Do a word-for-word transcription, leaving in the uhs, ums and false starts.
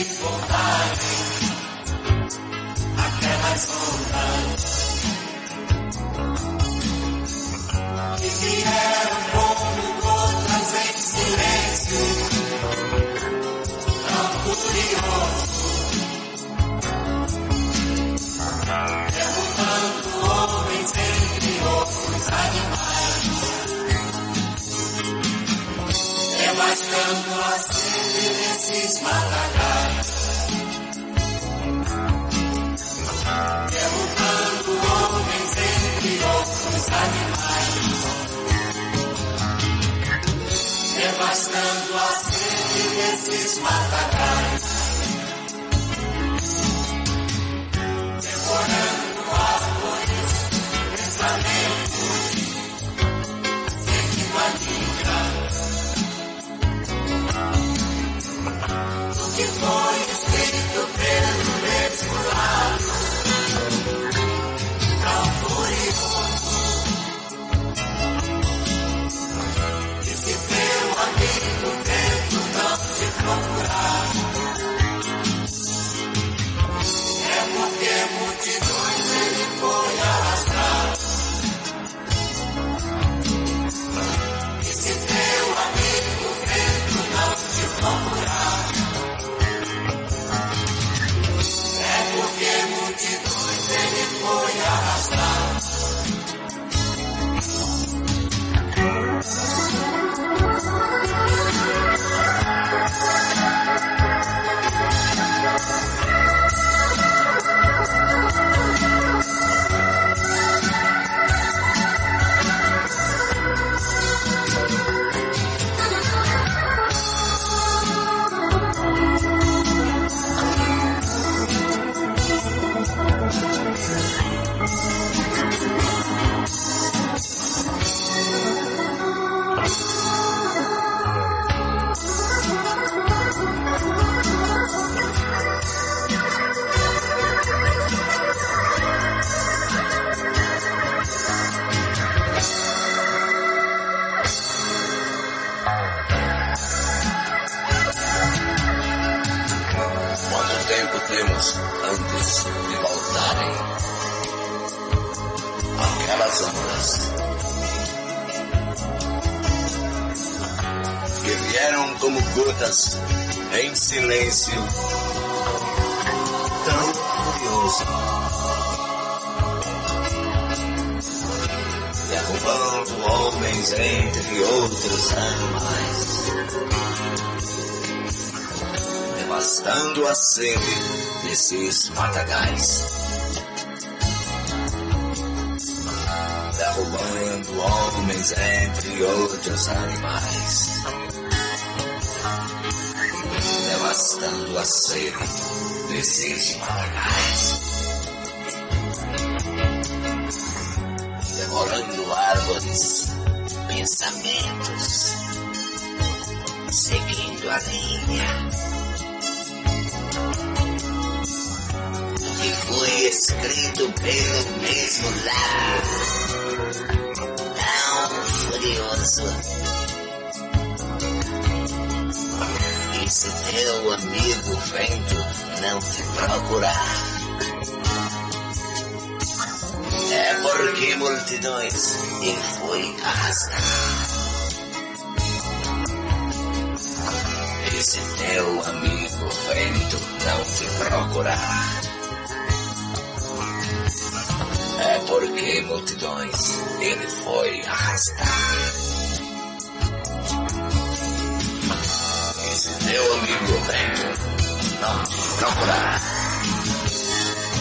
eles voltarem, aquelas ondas que vieram como gotas em silêncio, tão curioso, derrubando homens entre outros animais, devastando a sede desses matagais, derrubando homens entre outros animais, devastando a sede desses matagais, devorando árvores, pensamentos, seguindo a linha do que foi escrito pelo mesmo lado, tão furioso, e se teu amigo vento não te procurar, é porque multidões ele foi arrastar. E se teu amigo vento não te procurar, é porque multidões ele foi arrastar. Quanto tempo temos antes de voltarem aquelas ondas que vieram como gotas em silêncio, tão furioso, derrubando homens entre outros animais, devastando a sede desses matagais, derrubando homens entre outros animais, devastando a sede desses matagais, devorando árvores, pensamentos, seguindo a linha que foi escrito pelo mesmo lado, tão furioso. E se teu amigo vento não te procurar, é porque multidões ele foi arrastar. E se teu amigo vento não te procurar, é porque multidões ele foi arrastar. E se teu amigo vento não te procurar,